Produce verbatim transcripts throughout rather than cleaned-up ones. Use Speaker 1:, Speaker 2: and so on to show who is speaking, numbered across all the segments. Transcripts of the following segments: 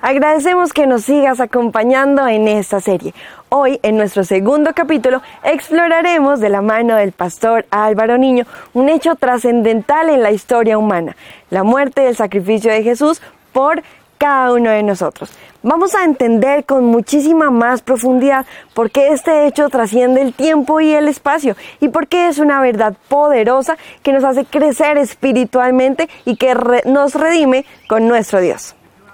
Speaker 1: Agradecemos que nos sigas acompañando en esta serie. Hoy, en nuestro segundo capítulo, exploraremos de la mano del pastor Álvaro Niño un hecho trascendental en la historia humana, la muerte y el sacrificio de Jesús por cada uno de nosotros. Vamos a entender con muchísima más profundidad por qué este hecho trasciende el tiempo y el espacio y por qué es una verdad poderosa que nos hace crecer espiritualmente y que re- nos redime con nuestro Dios.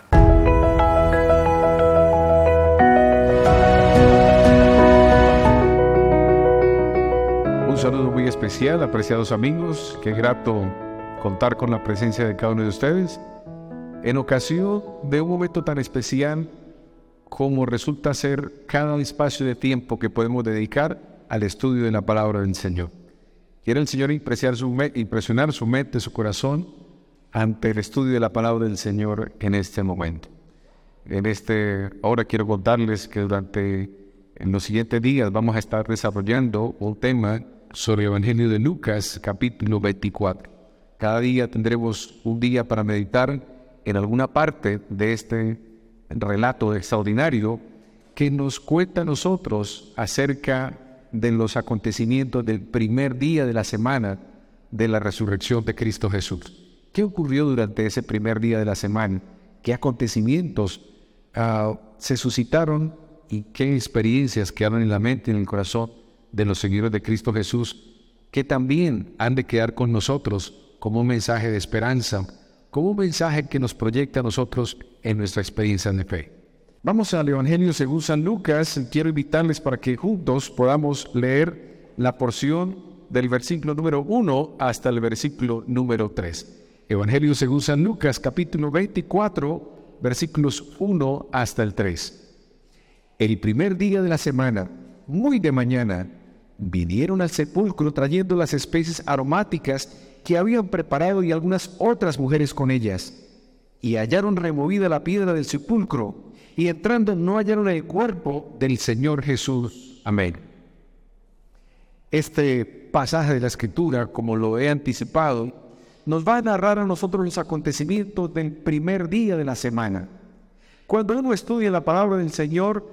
Speaker 2: Un saludo muy especial, apreciados amigos. Qué grato contar con la presencia de cada uno de ustedes en ocasión de un momento tan especial como resulta ser cada espacio de tiempo que podemos dedicar al estudio de la palabra del Señor. Quiere el Señor impresionar su, me- impresionar su mente, su corazón ante el estudio de la palabra del Señor en este momento. En este, ahora quiero contarles que durante en los siguientes días vamos a estar desarrollando un tema sobre el Evangelio de Lucas, capítulo veinticuatro. Cada día tendremos un día para meditar en alguna parte de este relato extraordinario que nos cuenta a nosotros acerca de los acontecimientos del primer día de la semana de la resurrección de Cristo Jesús. ¿Qué ocurrió durante ese primer día de la semana? ¿Qué acontecimientos uh, se suscitaron y qué experiencias quedaron en la mente y en el corazón de los seguidores de Cristo Jesús que también han de quedar con nosotros como un mensaje de esperanza, como un mensaje que nos proyecta a nosotros en nuestra experiencia de fe? Vamos al Evangelio según San Lucas. Quiero invitarles para que juntos podamos leer la porción del versículo número uno hasta el versículo número tres. Evangelio según San Lucas, capítulo veinticuatro, versículos uno hasta el tres. El primer día de la semana, muy de mañana, vinieron al sepulcro trayendo las especies aromáticas que habían preparado y algunas otras mujeres con ellas. Y hallaron removida la piedra del sepulcro, y entrando no hallaron el cuerpo del Señor Jesús. Amén. Este pasaje de la Escritura, como lo he anticipado, nos va a narrar a nosotros los acontecimientos del primer día de la semana. Cuando uno estudia la palabra del Señor,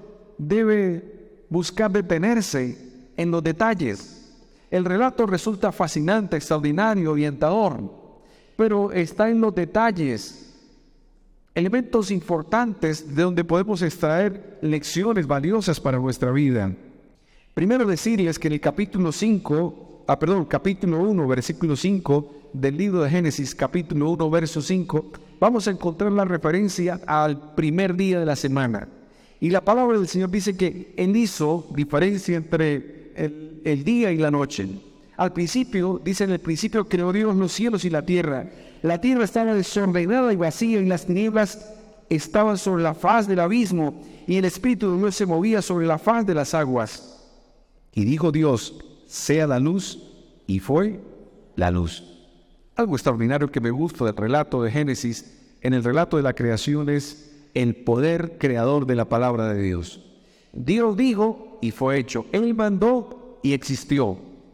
Speaker 2: debe buscar detenerse en los detalles. El relato resulta fascinante, extraordinario, orientador, pero está en los detalles, elementos importantes de donde podemos extraer lecciones valiosas para nuestra vida. Primero decirles que en el capítulo cinco, ah, perdón, capítulo uno, versículo cinco del libro de Génesis, capítulo uno, verso cinco, vamos a encontrar la referencia al primer día de la semana. Y la palabra del Señor dice que Él hizo diferencia entre El, el día y la noche. Al principio, dice en el principio creó Dios los cielos y la tierra. La tierra estaba desordenada y vacía y las tinieblas estaban sobre la faz del abismo y el Espíritu de Dios se movía sobre la faz de las aguas. Y dijo Dios, sea la luz, y fue la luz. Algo extraordinario que me gusta del relato de Génesis, en el relato de la creación, es el poder creador de la palabra de Dios. Dios dijo y fue hecho. Él mandó y existió.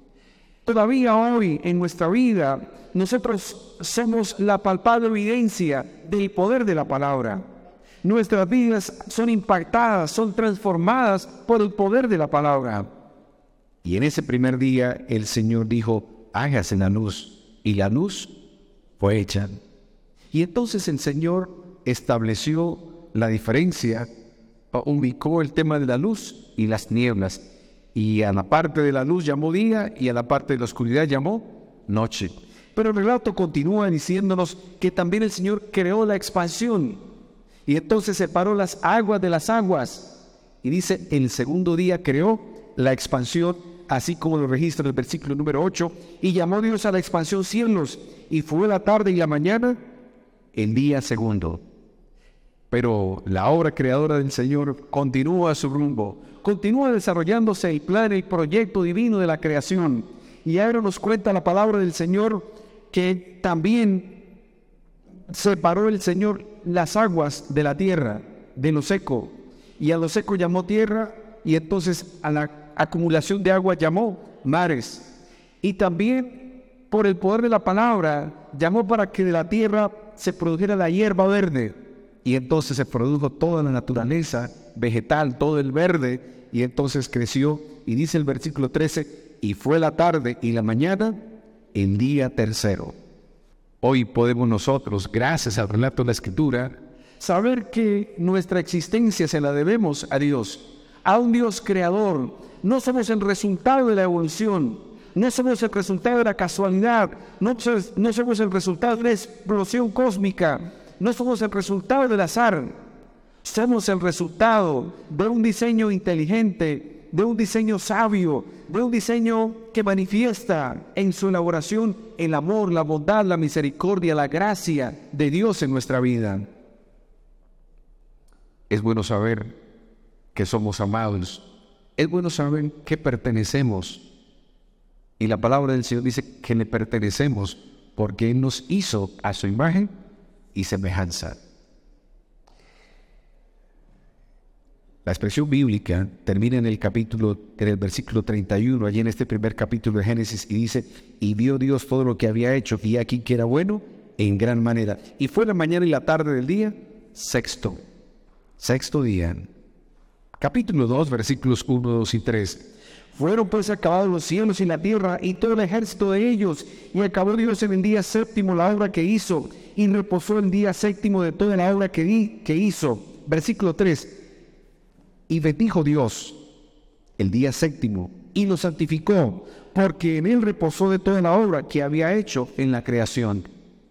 Speaker 2: Todavía hoy en nuestra vida nosotros somos la palpable evidencia del poder de la palabra. Nuestras vidas son impactadas, son transformadas por el poder de la palabra. Y en ese primer día el Señor dijo, hágase la luz, y la luz fue hecha. Y entonces el Señor estableció la diferencia, ubicó el tema de la luz y las nieblas, y a la parte de la luz llamó día y a la parte de la oscuridad llamó noche. Pero el relato continúa diciéndonos que también el Señor creó la expansión y entonces separó las aguas de las aguas, y dice el segundo día creó la expansión, así como lo registra en el versículo número ocho, y llamó Dios a la expansión cielos, y fue la tarde y la mañana el día segundo. Pero la obra creadora del Señor continúa su rumbo, continúa desarrollándose el plan, el proyecto divino de la creación. Y ahora nos cuenta la palabra del Señor que también separó el Señor las aguas de la tierra, de lo seco. Y a lo seco llamó tierra, y entonces a la acumulación de agua llamó mares. Y también por el poder de la palabra llamó para que de la tierra se produjera la hierba verde. y entonces se produjo toda la naturaleza vegetal, todo el verde, y entonces creció, y dice el versículo trece, y fue la tarde y la mañana, el día tercero. Hoy podemos nosotros, gracias al relato de la Escritura, saber que nuestra existencia se la debemos a Dios, a un Dios creador. No somos el resultado de la evolución, no somos el resultado de la casualidad, no, no somos el resultado de una explosión cósmica, no somos el resultado del azar, somos el resultado de un diseño inteligente, de un diseño sabio, de un diseño que manifiesta en su elaboración el amor, la bondad, la misericordia, la gracia de Dios en nuestra vida. Es bueno saber que somos amados, es bueno saber que pertenecemos. Y la palabra del Señor dice que le pertenecemos porque Él nos hizo a su imagen y semejanza. La expresión bíblica termina en el capítulo, en el versículo treinta y uno, allí en este primer capítulo de Génesis, y dice, y vio Dios todo lo que había hecho, y aquí que era bueno en gran manera. Y fue la mañana y la tarde del día sexto, sexto día. Capítulo dos, versículos uno, dos y tres. Fueron pues acabados los cielos y la tierra y todo el ejército de ellos, y acabó Dios en el día séptimo la obra que hizo, y reposó el día séptimo de toda la obra que, di, que hizo. Versículo tres. Y bendijo Dios el día séptimo, y lo santificó, porque en él reposó de toda la obra que había hecho en la creación.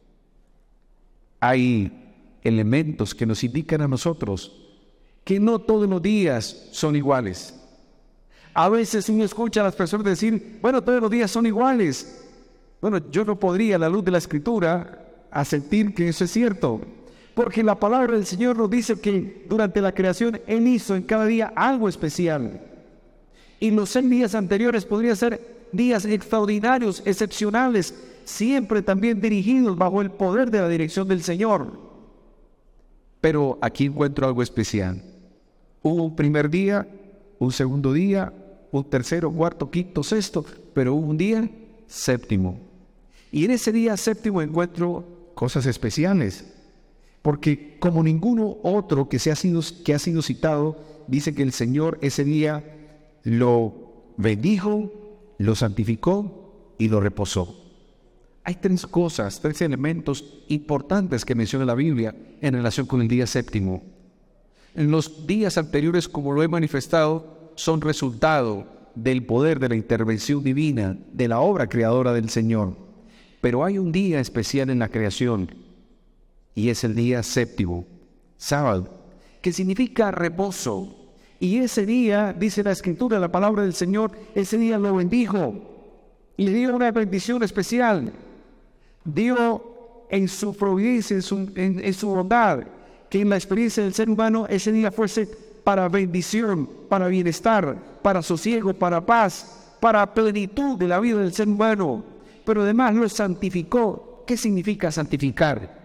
Speaker 2: Hay elementos que nos indican a nosotros que no todos los días son iguales. A veces uno escucha a las personas decir, bueno, todos los días son iguales. Bueno, yo no podría, a la luz de la Escritura, asentir que eso es cierto. Porque la palabra del Señor nos dice que durante la creación Él hizo en cada día algo especial. Y los seis días anteriores podrían ser días extraordinarios, excepcionales, siempre también dirigidos bajo el poder de la dirección del Señor. Pero aquí encuentro algo especial. Hubo un primer día, un segundo día, un tercero, cuarto, quinto, sexto, pero hubo un día séptimo. Y en ese día séptimo encuentro cosas especiales, porque como ninguno otro que, se ha, sido, que ha sido citado, dice que el Señor ese día lo bendijo, lo santificó y lo reposó. Hay tres cosas, tres elementos importantes que menciona la Biblia en relación con el día séptimo. En los días anteriores, como lo he manifestado, son resultado del poder de la intervención divina, de la obra creadora del Señor. Pero hay un día especial en la creación, y es el día séptimo, sábado, que significa reposo. Y ese día, dice la Escritura, la palabra del Señor, ese día lo bendijo y le dio una bendición especial. Dio en su providencia, en su, en, en su bondad, que en la experiencia del ser humano ese día fuese para bendición, para bienestar, para sosiego, para paz, para plenitud de la vida del ser humano. Pero además lo santificó. ¿Qué significa santificar?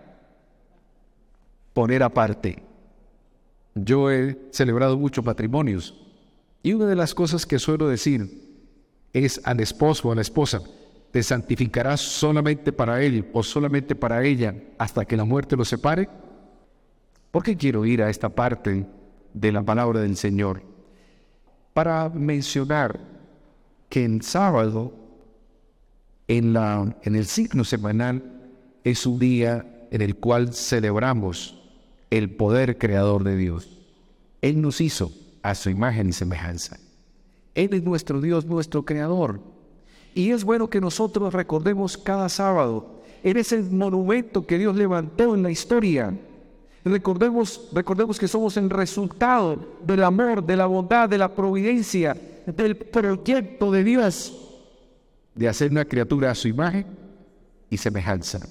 Speaker 2: Poner aparte. Yo he celebrado muchos matrimonios y una de las cosas que suelo decir es al esposo o a la esposa: ¿te santificarás solamente para él o solamente para ella hasta que la muerte los separe? ¿Por qué quiero ir a esta parte de la palabra del Señor? Para mencionar que el sábado, en, la, en el ciclo semanal, es un día en el cual celebramos el poder creador de Dios. Él nos hizo a su imagen y semejanza. Él es nuestro Dios, nuestro creador. Y es bueno que nosotros recordemos cada sábado. Él es el monumento que Dios levantó en la historia. Recordemos, recordemos que somos el resultado del amor, de la bondad, de la providencia, del proyecto de Dios de hacer una criatura a su imagen y semejanza.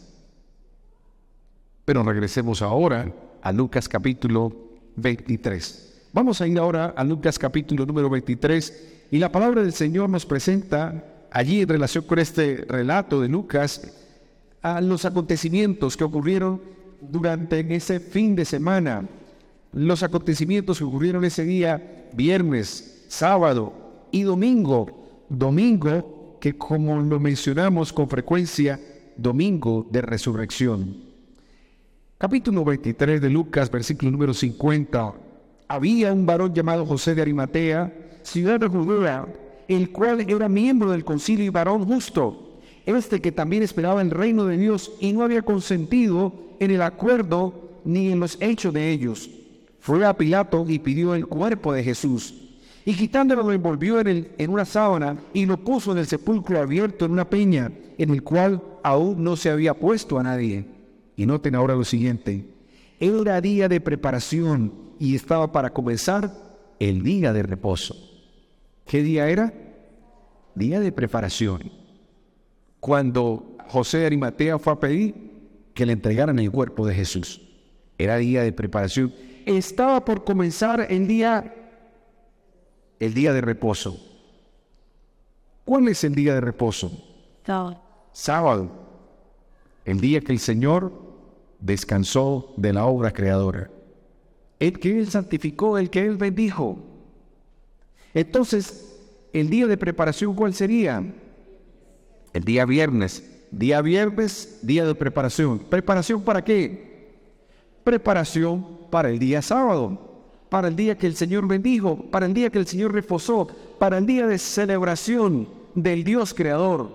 Speaker 2: Pero regresemos ahora a Lucas capítulo veintitrés. Vamos a ir ahora a Lucas capítulo número veintitrés, y la palabra del Señor nos presenta allí en relación con este relato de Lucas a los acontecimientos que ocurrieron durante ese fin de semana, los acontecimientos que ocurrieron ese día viernes, sábado y domingo, domingo que, como lo mencionamos con frecuencia, domingo de resurrección. Capítulo veintitrés de Lucas, versículo número cincuenta. Había un varón llamado José de Arimatea, ciudad de Judea, el cual era miembro del concilio y varón justo, este que también esperaba el reino de Dios y no había consentido en el acuerdo ni en los hechos de ellos. Fue a Pilato y pidió el cuerpo de Jesús, y quitándolo lo envolvió en, el, en una sábana y lo puso en el sepulcro abierto en una peña, en el cual aún no se había puesto a nadie. Y noten ahora lo siguiente: era día de preparación y estaba para comenzar el día de reposo. ¿Qué día era? Día de preparación. Cuando José de Arimatea fue a pedir que le entregaran el cuerpo de Jesús, era día de preparación. Estaba por comenzar el día, el día de reposo. ¿Cuál es el día de reposo?
Speaker 1: Sábado.
Speaker 2: Sábado. El día que el Señor descansó de la obra creadora. El que Él santificó, el que Él bendijo. Entonces, el día de preparación, ¿cuál sería? El día viernes. Día viernes, día de preparación. ¿Preparación para qué? Preparación para el día sábado, para el día que el Señor bendijo, para el día que el Señor reposó, para el día de celebración del Dios creador.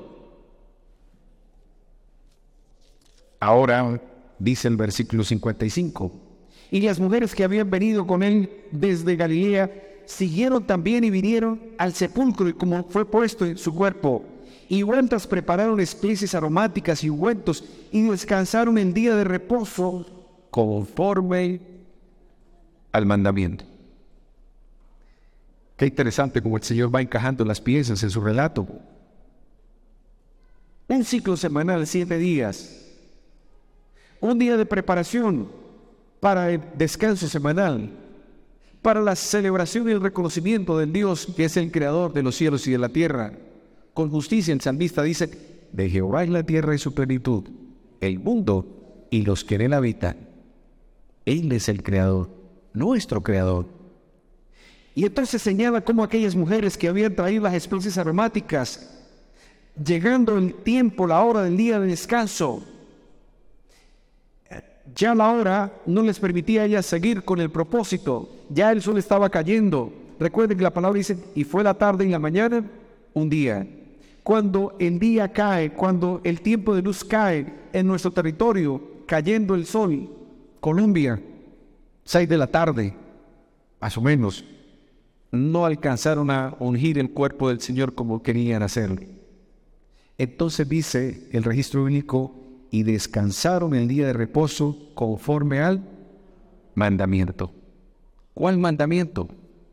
Speaker 2: Ahora dice el versículo cincuenta y cinco: y las mujeres que habían venido con él desde Galilea siguieron también y vinieron al sepulcro, y como fue puesto en su cuerpo, y vueltas prepararon especies aromáticas y ungüentos, y descansaron el día de reposo conforme al mandamiento. Qué interesante como el Señor va encajando las piezas en su relato. Un ciclo semanal de siete días. Un día de preparación para el descanso semanal, para la celebración y el reconocimiento del Dios que es el creador de los cielos y de la tierra. Con justicia el salmista dice: de Jehová es la tierra y su plenitud, el mundo y los que en él habitan. Él es el creador, nuestro creador. Y entonces señala cómo aquellas mujeres que habían traído las especies aromáticas, llegando el tiempo, la hora del día de descanso, ya la hora no les permitía a ellas seguir con el propósito. Ya el sol estaba cayendo. Recuerden que la palabra dice: y fue la tarde y la mañana, un día. Cuando el día cae, cuando el tiempo de luz cae en nuestro territorio, cayendo el sol, Colombia, seis de la tarde, más o menos, no alcanzaron a ungir el cuerpo del Señor como querían hacerlo. Entonces dice el registro bíblico: y descansaron el día de reposo conforme al mandamiento. ¿Cuál mandamiento?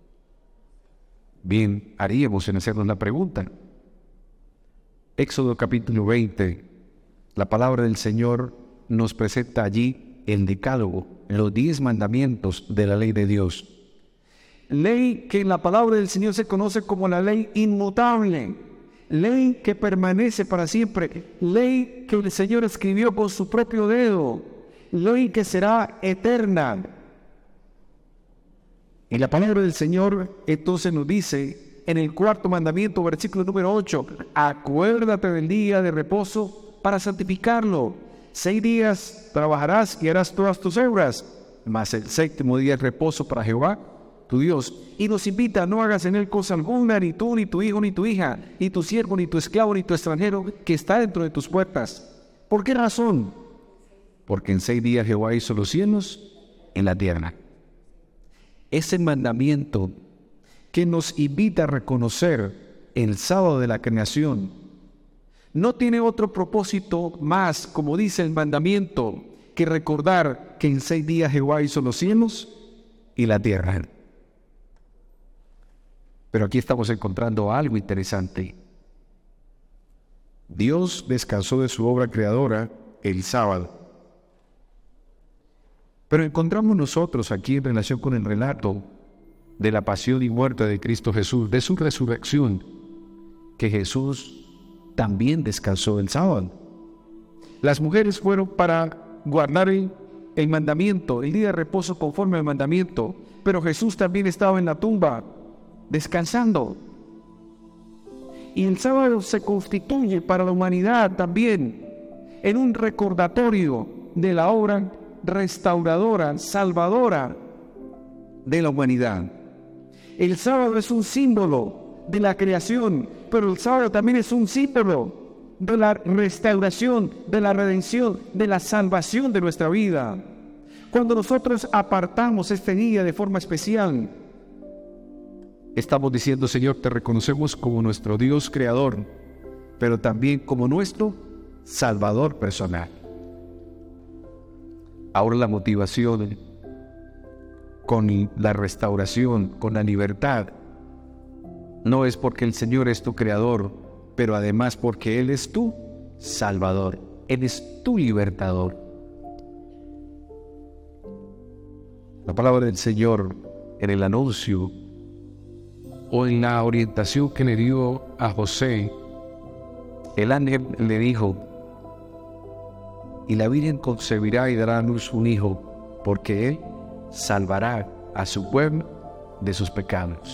Speaker 2: Bien, haríamos en hacernos la pregunta. Éxodo capítulo veinte, la palabra del Señor nos presenta allí el decálogo, los diez mandamientos de la ley de Dios. Ley que en la palabra del Señor se conoce como la ley inmutable. Ley que permanece para siempre, ley que el Señor escribió con su propio dedo, ley que será eterna. Y la palabra del Señor entonces nos dice en el cuarto mandamiento, versículo número ocho: acuérdate del día de reposo para santificarlo. Seis días trabajarás y harás todas tus obras, mas el séptimo día es reposo para Jehová tu Dios. Y nos invita: no hagas en él cosa alguna, ni tú, ni tu hijo, ni tu hija, ni tu siervo, ni tu esclavo, ni tu extranjero que está dentro de tus puertas. ¿Por qué razón? Porque en seis días Jehová hizo los cielos en la tierra. Ese mandamiento que nos invita a reconocer el sábado de la creación no tiene otro propósito más, como dice el mandamiento, que recordar que en seis días Jehová hizo los cielos y la tierra. Pero aquí estamos encontrando algo interesante. Dios descansó de su obra creadora el sábado. Pero encontramos nosotros aquí en relación con el relato de la pasión y muerte de Cristo Jesús, de su resurrección, que Jesús también descansó el sábado. Las mujeres fueron para guardar el, el mandamiento, el día de reposo conforme al mandamiento, pero Jesús también estaba en la tumba descansando. Y el sábado se constituye para la humanidad también en un recordatorio de la obra restauradora, salvadora de la humanidad. El sábado es un símbolo de la creación, pero el sábado también es un símbolo de la restauración, de la redención, de la salvación de nuestra vida. Cuando nosotros apartamos este día de forma especial, estamos diciendo: Señor, te reconocemos como nuestro Dios creador, pero también como nuestro Salvador personal. Ahora la motivación con la restauración, con la libertad, no es porque el Señor es tu creador, pero además porque Él es tu Salvador, Él es tu libertador. La palabra del Señor en el anuncio o en la orientación que le dio a José, el ángel le dijo: y la Virgen concebirá y dará a luz un hijo, porque Él salvará a su pueblo de sus pecados.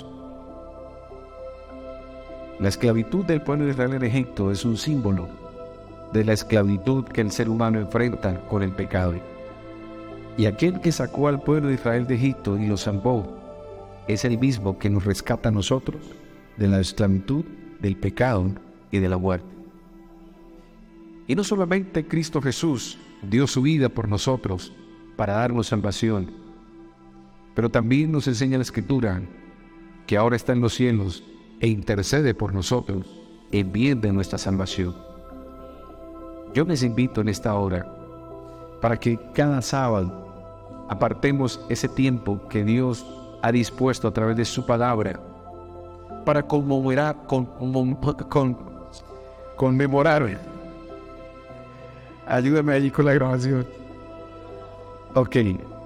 Speaker 2: La esclavitud del pueblo de Israel en Egipto es un símbolo de la esclavitud que el ser humano enfrenta con el pecado. Y aquel que sacó al pueblo de Israel de Egipto y lo salvó es el mismo que nos rescata a nosotros de la esclavitud, del pecado y de la muerte. Y no solamente Cristo Jesús dio su vida por nosotros para darnos salvación, pero también nos enseña la Escritura que ahora está en los cielos e intercede por nosotros en bien de nuestra salvación. Yo les invito en esta hora para que cada sábado apartemos ese tiempo que Dios ha dispuesto a través de su palabra para conmemorar, con, con, conmemorar. Ayúdame allí con la grabación. Ok.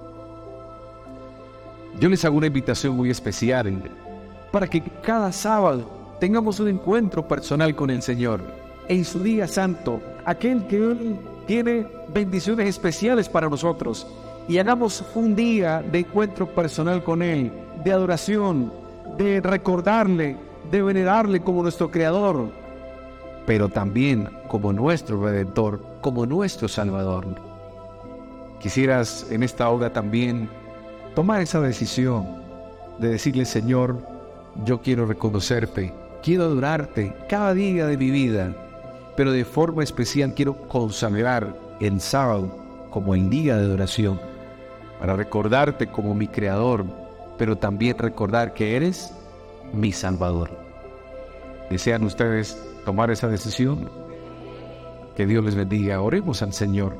Speaker 2: Yo les hago una invitación muy especial para que cada sábado tengamos un encuentro personal con el Señor en su día santo, aquel que Él tiene bendiciones especiales para nosotros, y hagamos un día de encuentro personal con Él, de adoración, de recordarle, de venerarle como nuestro Creador, pero también como nuestro Redentor, como nuestro Salvador. Quisieras en esta hora también tomar esa decisión de decirle: Señor, yo quiero reconocerte, quiero adorarte cada día de mi vida, pero de forma especial quiero consagrar el sábado como el día de adoración, para recordarte como mi Creador, pero también recordar que eres mi Salvador. ¿Desean ustedes tomar esa decisión? Que Dios les bendiga. Oremos al Señor.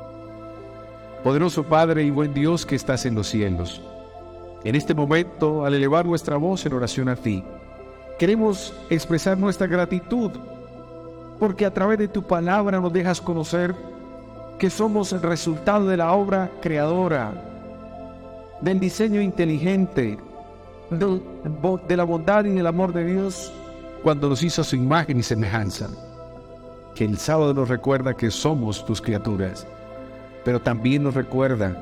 Speaker 2: Poderoso Padre y buen Dios que estás en los cielos, en este momento, al elevar nuestra voz en oración a ti, queremos expresar nuestra gratitud, porque a través de tu palabra nos dejas conocer que somos el resultado de la obra creadora, del diseño inteligente, de, de la bondad y del amor de Dios cuando nos hizo a su imagen y semejanza. Que el sábado nos recuerda que somos tus criaturas, pero también nos recuerda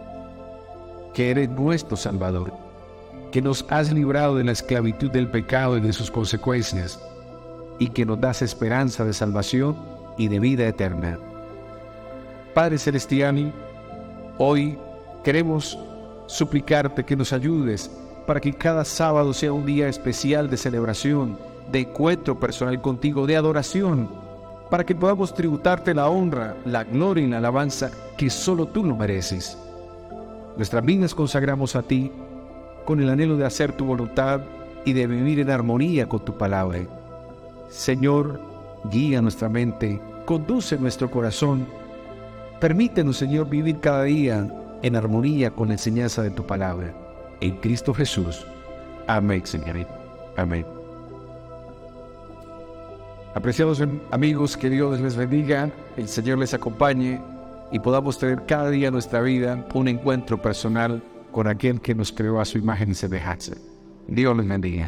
Speaker 2: que eres nuestro Salvador, que nos has librado de la esclavitud del pecado y de sus consecuencias, y que nos das esperanza de salvación y de vida eterna. Padre Celestial, hoy queremos suplicarte que nos ayudes para que cada sábado sea un día especial de celebración, de encuentro personal contigo, de adoración, para que podamos tributarte la honra, la gloria y la alabanza que solo tú lo mereces. Nuestras vidas consagramos a ti con el anhelo de hacer tu voluntad y de vivir en armonía con tu palabra. Señor, guía nuestra mente, conduce nuestro corazón. Permítenos, Señor, vivir cada día en armonía con la enseñanza de tu palabra. En Cristo Jesús. Amén, Señor. Amén. Apreciados amigos, que Dios les bendiga, el Señor les acompañe y podamos tener cada día en nuestra vida un encuentro personal con aquel que nos creó a su imagen y semejanza. Dios les bendiga.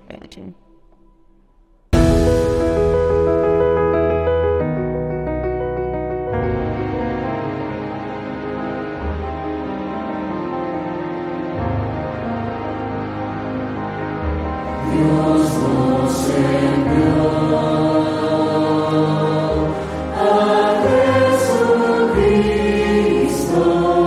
Speaker 3: Dios nos envió a Jesucristo.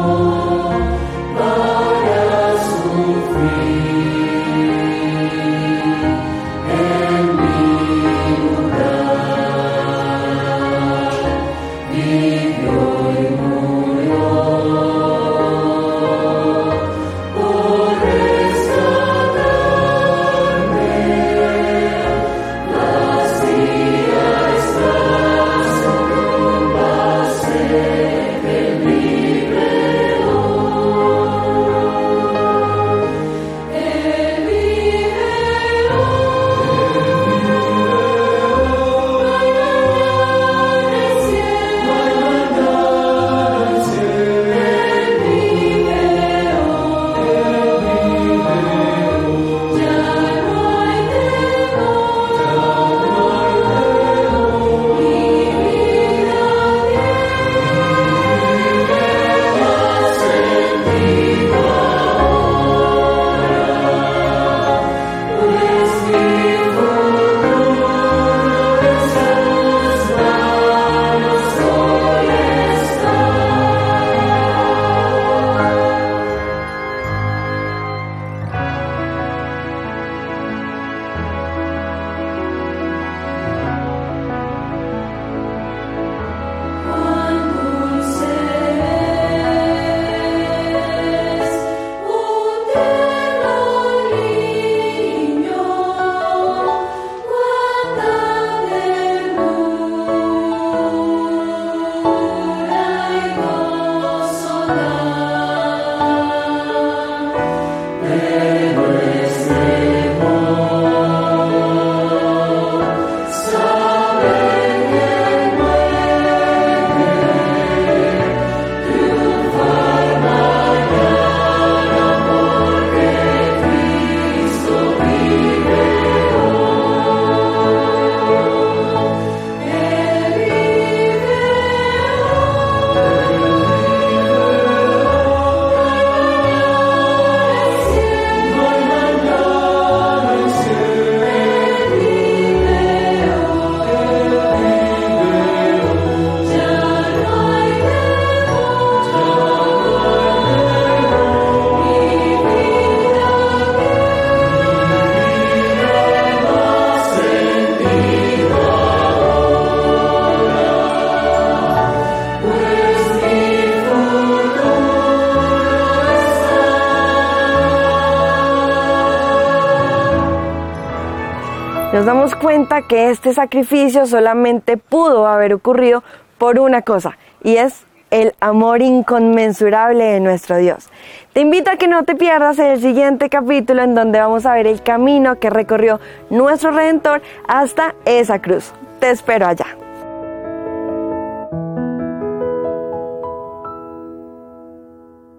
Speaker 1: Nos damos cuenta que este sacrificio solamente pudo haber ocurrido por una cosa, y es el amor inconmensurable de nuestro Dios. Te invito a que no te pierdas el siguiente capítulo, en donde vamos a ver el camino que recorrió nuestro Redentor hasta esa cruz. Te espero allá.